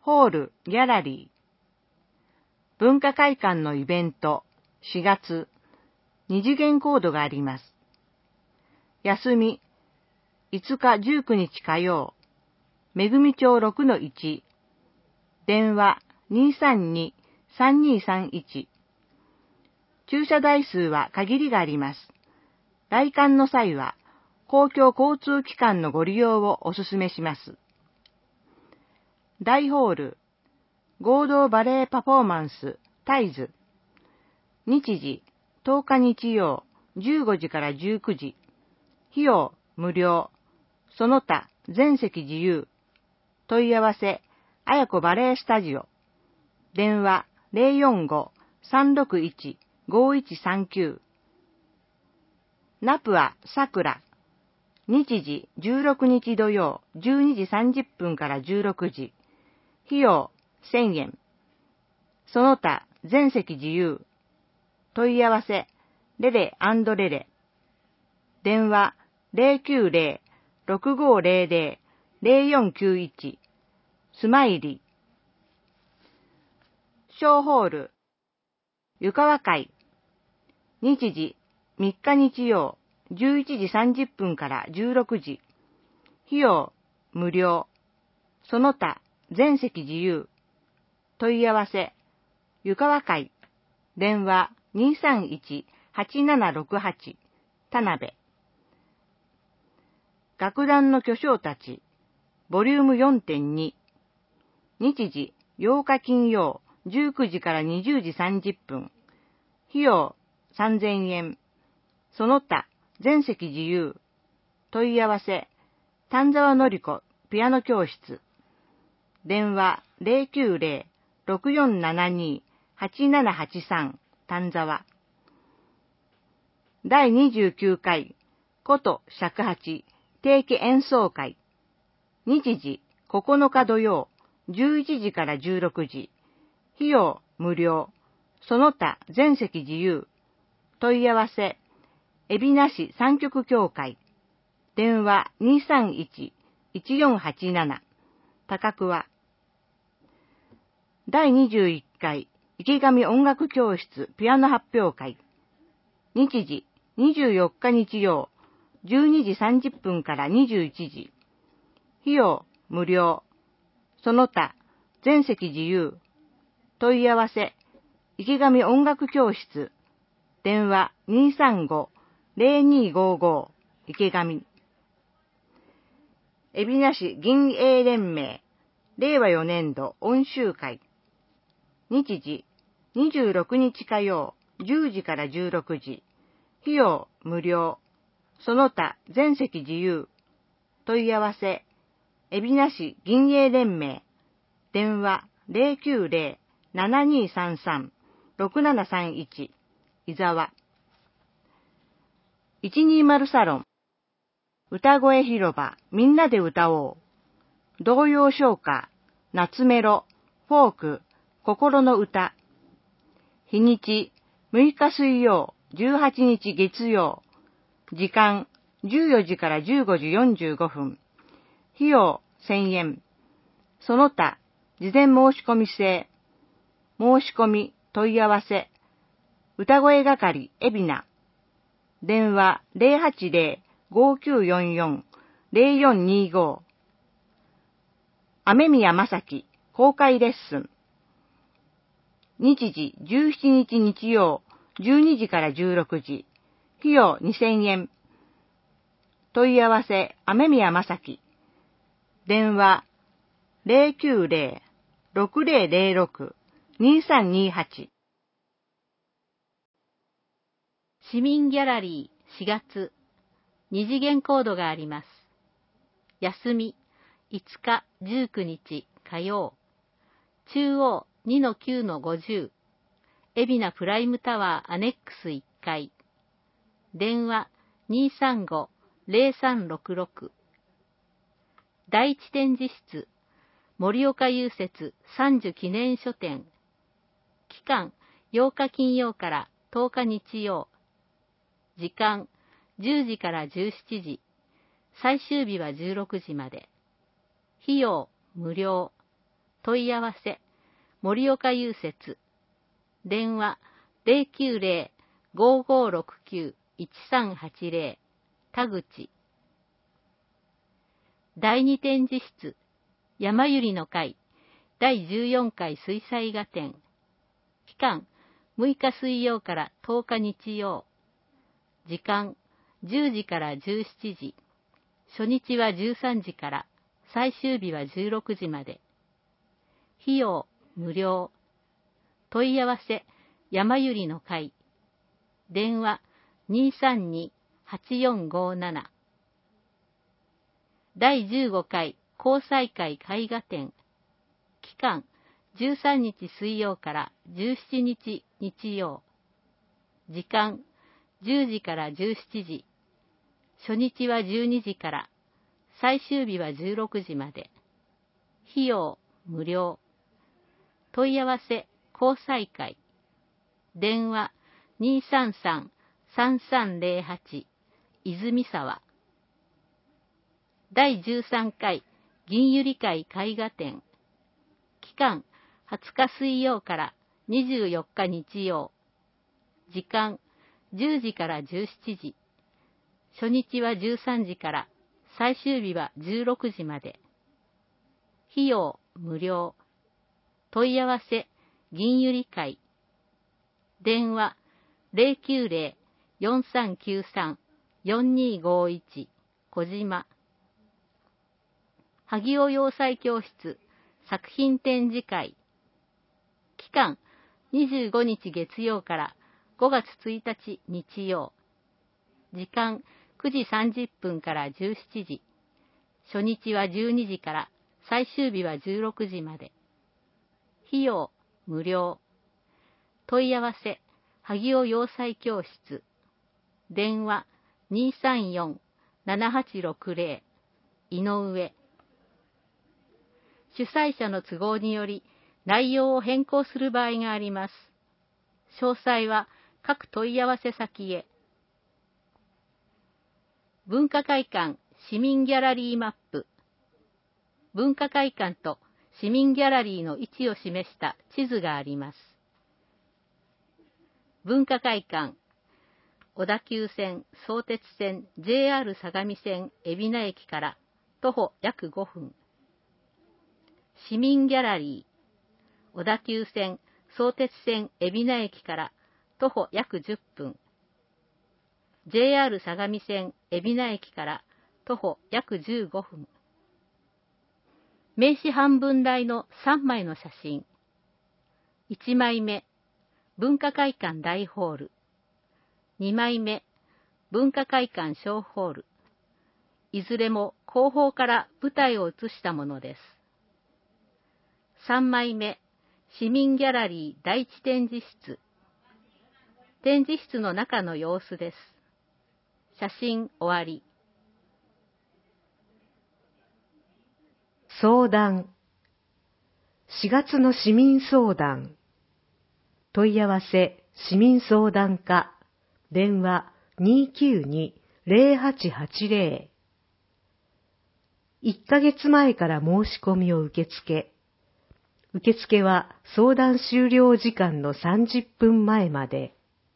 ホール、ギャラリー。文化会館のイベント、4月、二次元コードがあります。休み、5日19日火曜、めぐみ町 6-1、電話 232-3231。駐車台数は限りがあります。来館の際は、公共交通機関のご利用をお勧めします。大ホール、合同バレエパフォーマンス、タイズ。日時、10日日曜、15時から19時。費用、無料。その他、全席自由。問い合わせ、あやこバレエスタジオ。電話、045-361-5139。ナプア、さくら。日時、16日土曜、12時30分から16時。費用、1000円。その他、全席自由。問い合わせ、レレ&レレ。電話、090-6500-0491。スマイリー。小ホール。湯川会。日時、3日日曜、11時30分から16時。費用、無料。その他、全席自由。問い合わせ、湯川会。電話、231-8768。田辺。楽団の巨匠たち。ボリューム 4.2。日時、8日金曜、19時から20時30分。費用、3000円。その他、全席自由。問い合わせ、丹沢のり子、ピアノ教室。電話、090-6472-8783、丹沢。第29回、古都尺八定期演奏会。日時、9日土曜、11時から16時。費用、無料。その他、全席自由。問い合わせ、海老名市三曲協会。電話 231-1487。価格は。第21回、池上音楽教室ピアノ発表会。日時、24日日曜、12時30分から21時。費用、無料。その他、全席自由。問い合わせ、池上音楽教室。電話 235-0255 池上。海老名市銀営連盟、令和4年度音集会。日時、26日火曜、10時から16時。費用、無料。その他、全席自由。問い合わせ、海老名市銀営連盟。電話090-7233-6731。伊沢。120サロン。歌声広場、みんなで歌おう。童謡唱歌、夏メロ、フォーク、心の歌。日にち、6日水曜、18日月曜。時間、14時から15時45分。費用、1000円。その他、事前申し込み制。申し込み、問い合わせ。歌声係、海老名。電話080-5944-0425。雨宮正樹、公開レッスン。日時17日日曜、12時から16時。費用2000円。問い合わせ、雨宮正樹。電話090-6006-2328。 市民ギャラリー4月、二次元コードがあります。休み、5日19日火曜。中央 2-9-50。海老名プライムタワーアネックス1階。電話235-0366。第一展示室、盛岡郵説三樹記念書店。期間、8日金曜から10日日曜。時間、10時から17時。最終日は16時まで。費用、無料。 問い合わせ、盛岡郵接。電話、090-5569-1380。田口。第二展示室、山百合の会、第14回水彩画展。期間、6日水曜から10日日曜。時間、10時から17時。初日は13時から、最終日は16時まで。費用、無料。問い合わせ、山百合の会。電話、232-8457。第15回交際会絵画展。期間、13日水曜から17日日曜。時間、10時から17時。初日は12時から、最終日は16時まで。費用、無料。問い合わせ、交際会。電話、233-3308。泉沢。第13回銀百合会絵画展。期間、20日水曜から24日日曜。時間、10時から17時。初日は13時から、最終日は16時まで。費用、無料。問い合わせ、銀百合会。電話、090-4393-4251。小島。萩尾洋裁教室作品展示会。期間、25日月曜から5月1日日曜。時間、9時30分から17時。初日は12時から最終日は16時まで。費用、無料。問い合わせ、萩尾洋裁教室。電話、234-7860。井上。主催者の都合により内容を変更する場合があります。詳細は各問い合わせ先へ。文化会館市民ギャラリーマップ。文化会館と市民ギャラリーの位置を示した地図があります。文化会館、小田急線、相鉄線、JR 相模線、海老名駅から徒歩約5分。市民ギャラリー、小田急線、相鉄線、海老名駅から徒歩約10分。JR 相模線、海老名駅から徒歩約15分。名刺半分大の3枚の写真。1枚目、文化会館大ホール。2枚目、文化会館小ホール。いずれも後方から舞台を映したものです。3枚目、市民ギャラリー第一展示室。展示室の中の様子です。写真終わり。 相談。4月の市民相談。問い合わせ、市民相談課。電話、292-0880。1ヶ月前から申し込みを受付。受付は相談終了時間の30分前まで。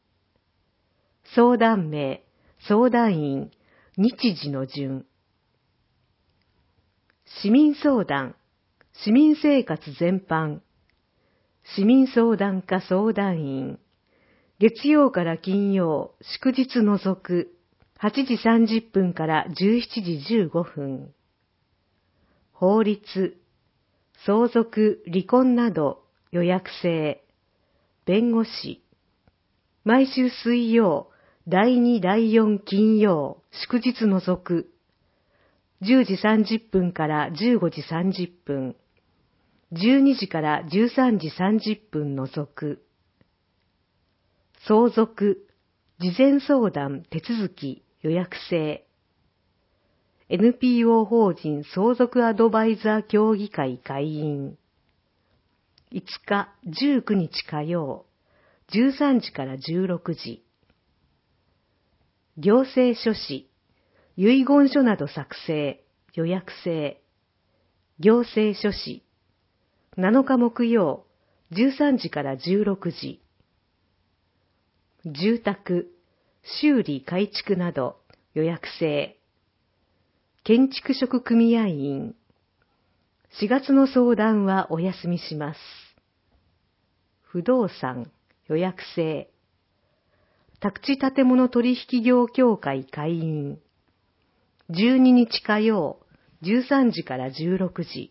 相談名、相談員、日時の順。市民相談、市民生活全般。市民相談課相談員。月曜から金曜、祝日除く、8時30分から17時15分。法律、相続、離婚など予約制。弁護士。毎週水曜、第2、第4金曜、祝日除く。10時30分から15時30分。12時から13時30分除く。相続、事前相談手続き予約制。NPO 法人相続アドバイザー協議会会員。5日、19日火曜、13時から16時。行政書士、遺言書など作成、予約制。行政書士。 7日木曜、13時から16時。住宅、修理改築など予約制。建築職組合員。4月の相談はお休みします。不動産、予約制。宅地建物取引業協会会員。12日火曜、13時から16時。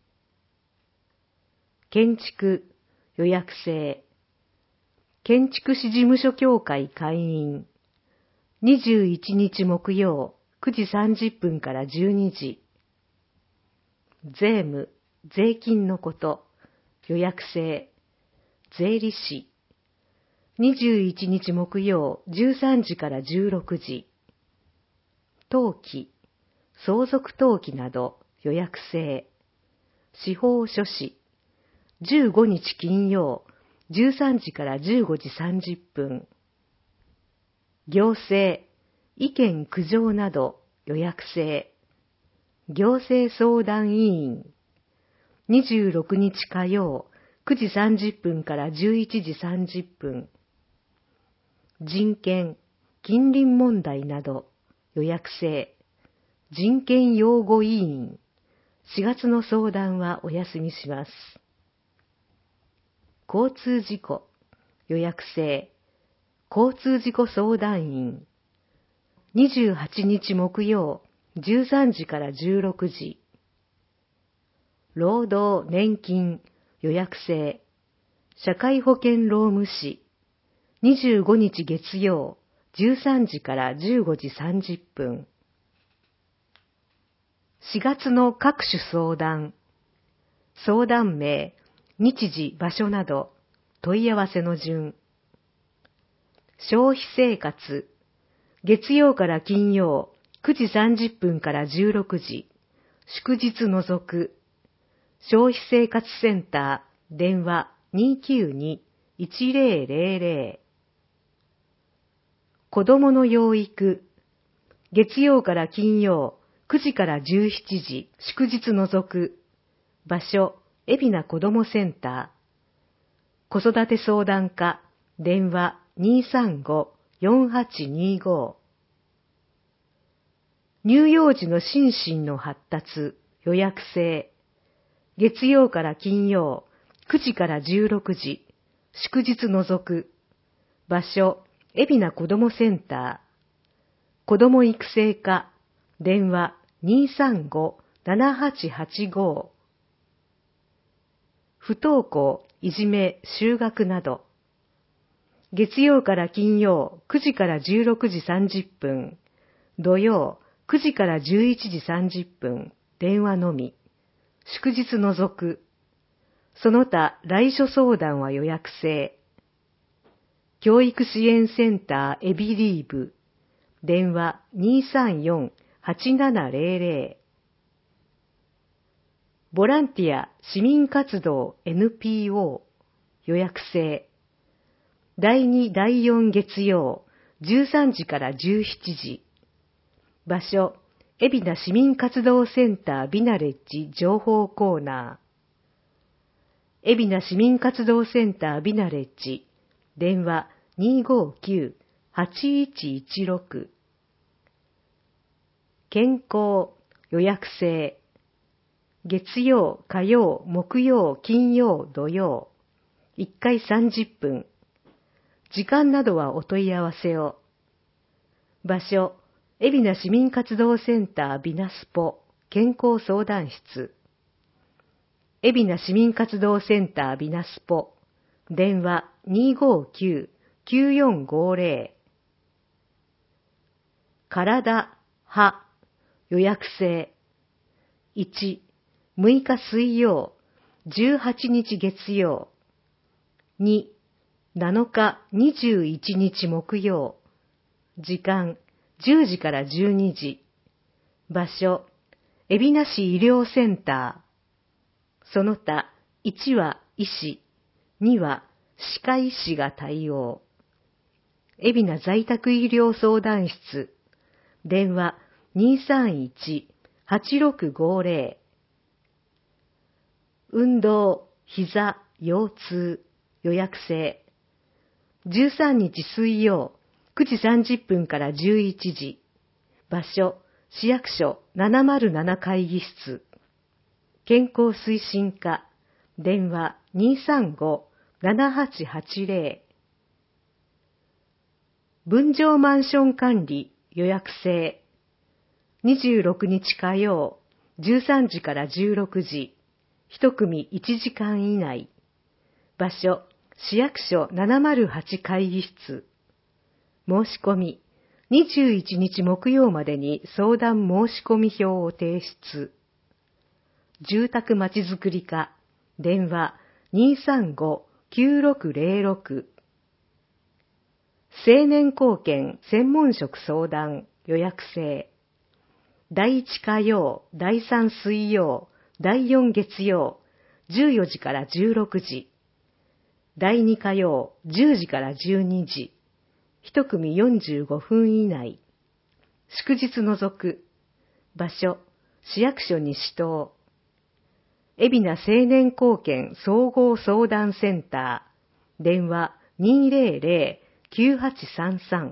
建築、予約制。建築士事務所協会会員。21日木曜、9時30分から12時。税務、税金のこと、予約制。税理士。21日木曜、13時から16時。登記、相続登記など予約制。司法書士。15日金曜、13時から15時30分。行政、意見苦情など予約制。行政相談委員。26日火曜、9時30分から11時30分。人権、近隣問題など予約制。人権擁護委員。4月の相談はお休みします。交通事故、予約制。交通事故相談員。28日木曜、13時から16時。労働年金、予約制。社会保険労務士。25日月曜、13時から15時30分。4月の各種相談。相談名、日時、場所など、問い合わせの順。消費生活。月曜から金曜、9時30分から16時。祝日除く。消費生活センター、電話 292-1000。子供の養育。月曜から金曜、9時から17時。祝日除く。場所、海老名子どもセンター。子育て相談課、電話 235-4825。乳幼児の心身の発達、予約制。月曜から金曜、9時から16時。祝日除く。場所、海老名子どもセンター。子ども育成課、電話 235-7885。不登校、いじめ、就学など。月曜から金曜、9時から16時30分。土曜、9時から11時30分。電話のみ。祝日除く。その他、来所相談は予約制。教育支援センターエビリーブ。電話 234-8700。ボランティア市民活動 NPO 予約制。第2第4月曜13時から17時。場所、海老名市民活動センタービナレッジ情報コーナー。海老名市民活動センタービナレッジ。電話 259-8116。健康予約制。月曜、火曜、木曜、金曜、土曜。1回30分。時間などはお問い合わせを。場所、海老名市民活動センタービナスポ健康相談室。海老名市民活動センタービナスポ。電話 259-9450。体、歯、予約制。1、6日水曜、18日月曜。2、7日21日木曜。時間、10時から12時。場所、海老名市医療センター。その他、1は医師、2は歯科医師が対応。海老名在宅医療相談室。電話 231-8650。運動、 膝、腰痛、予約制。13日水曜、9時30分から11時。場所、市役所707会議室。健康推進課、電話235-7880。分譲マンション管理、予約制。26日火曜、13時から16時。1組1時間以内。場所、市役所708会議室。申し込み、21日木曜までに相談申し込み票を提出。住宅まちづくり課、電話235-9606。青年貢献専門職相談、予約制。第1火曜、第3水曜、第4月曜、14時から16時。第2火曜、10時から12時。1組45分以内。祝日除く。場所、市役所に指定。海老名青年貢献総合相談センター。電話200-9833。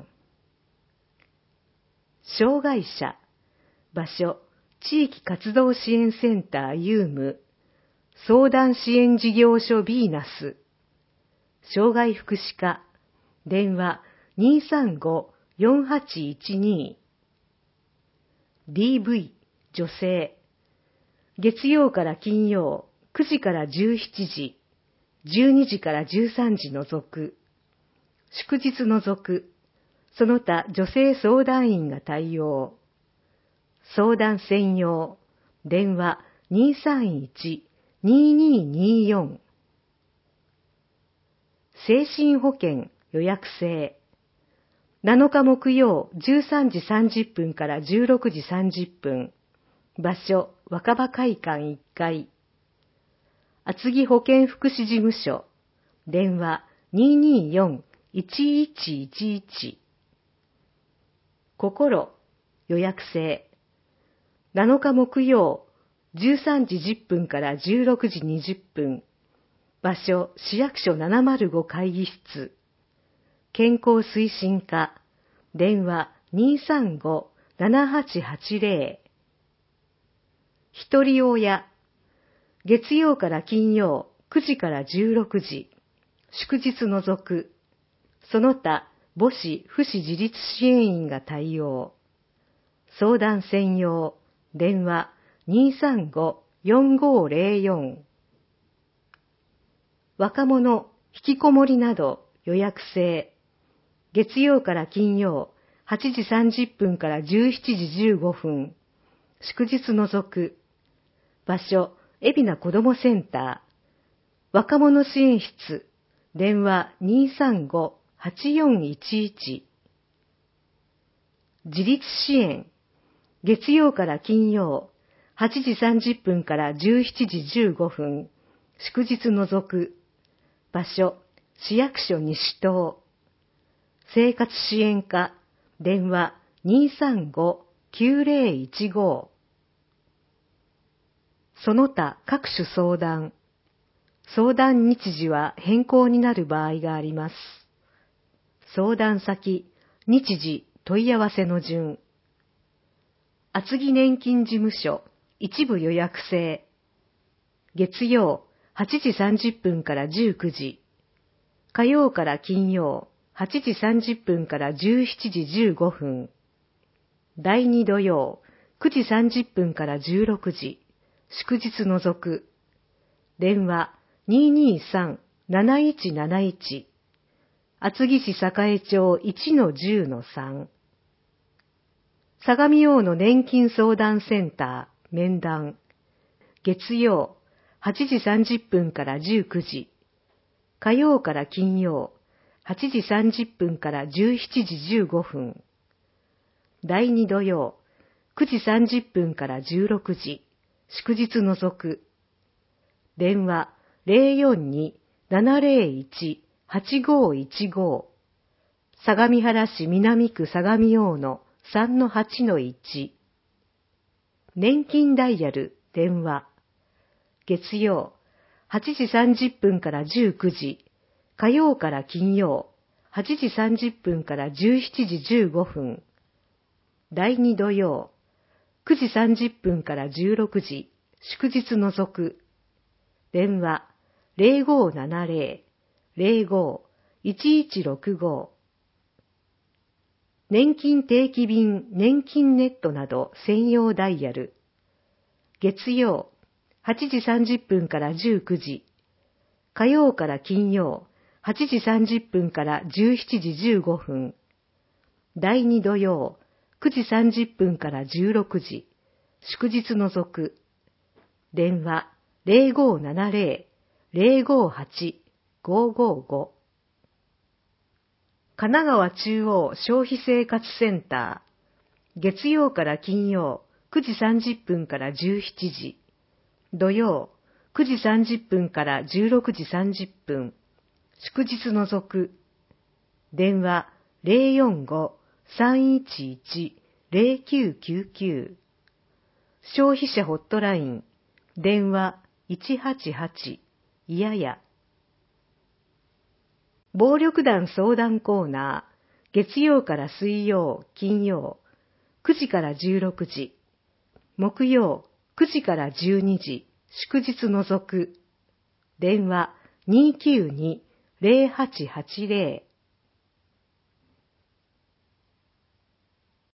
障害者。場所、地域活動支援センターユーム。相談支援事業所ヴィーナス。障害福祉課。電話235-4812。DV、女性。月曜から金曜、9時から17時、12時から13時除く。祝日除く。その他女性相談員が対応。相談専用。電話231-2224。精神保健予約制。7日木曜13時30分から16時30分。場所、若葉会館1階。厚木保健福祉事務所。電話224-1111。心、予約制。7日木曜、13時10分から16時20分。場所、市役所705会議室。健康推進課。電話235-7880。一人親。月曜から金曜、9時から16時。祝日除く。その他、母子・父子自立支援員が対応。相談専用。電話235-4504。若者、引きこもりなど予約制。月曜から金曜、8時30分から17時15分。祝日除く。場所、海老名子どもセンター。若者支援室。電話235-8411。自立支援。月曜から金曜、8時30分から17時15分。祝日除く。場所、市役所西東。生活支援課。電話235-9015。その他各種相談。相談日時は変更になる場合があります。相談先、日時、問い合わせの順。厚木年金事務所、一部予約制。月曜、8時30分から19時。火曜から金曜、8時30分から17時15分。第2土曜、9時30分から16時。祝日除く。電話223-7171。厚木市栄町 1-10-3。相模大野年金相談センター、面談。月曜、8時30分から19時。火曜から金曜、8時30分から17時15分。第2土曜、9時30分から16時。祝日除く。電話042-701-8515。相模原市南区相模大野 3-8-1。年金ダイヤル電話。月曜 8時30分から19時、火曜から金曜、8時30分から17時15分。第2土曜、9時30分から16時、祝日除く。電話0570-05-1165。年金定期便年金ネットなど専用ダイヤル。月曜、8時30分から19時。火曜から金曜、8時30分から17時15分。第2土曜、9時30分から16時。祝日除く。電話0570-058-555。神奈川中央消費生活センター。月曜から金曜、9時30分から17時。土曜、9時30分から16時30分。祝日除く。電話045-311-0999。消費者ホットライン。電話188。いやや。暴力団相談コーナー。月曜から水曜、金曜。9時から16時。木曜、9時から12時。祝日除く。電話292-0880。